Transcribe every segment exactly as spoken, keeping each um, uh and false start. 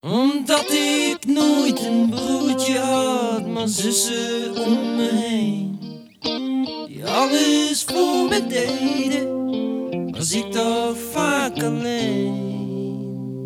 Omdat ik nooit een broertje had, maar zussen om me heen, die alles voor me deden, was ik toch vaak alleen.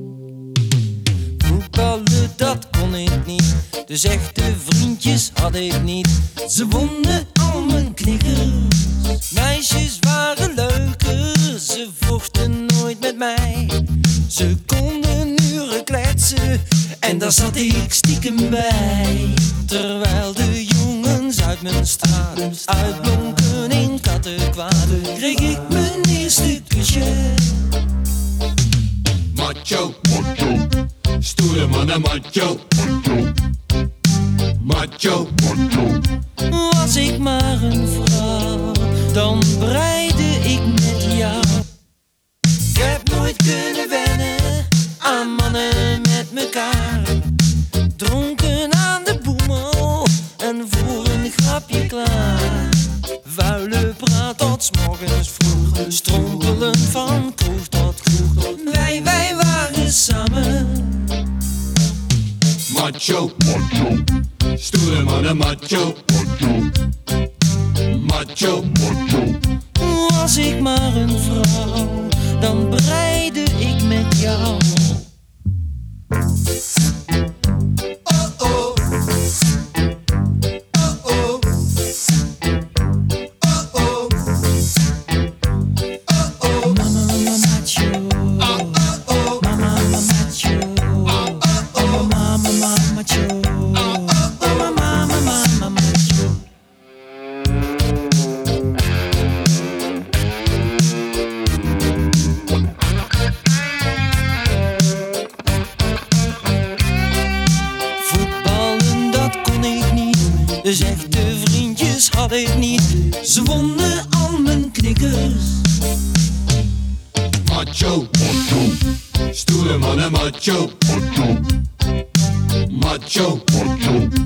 Voetballen, dat kon ik niet, dus echte vriendjes had ik niet. Ze wonnen al mijn knikkers, meisjes waren leuker, ze vochten nooit met mij. Ze konden uren kletsen en daar zat ik stiekem bij. Terwijl de jongens uit mijn straat uitblonken in kattenkwaad, kreeg ik mijn eerste kusje. Macho, macho, stoere mannen macho, macho, macho, macho. Was ik maar een vrouw, dan breide ik met jou. Ik heb nooit kunnen wennen aan mannen met mekaar, dronken aan de boemel en voor een grapje klaar. Vuile praat tot 's morgens vroeg, strompelen van kroeg tot kroeg. Wij, wij waren samen. Macho, macho, stoere mannen macho, macho, macho, macho. Was ik maar een vrouw, dan breide ik met jou. Dus echte vriendjes had ik niet, ze wonnen al mijn knikkers. Macho, macho, stoere mannen macho, macho, macho, macho.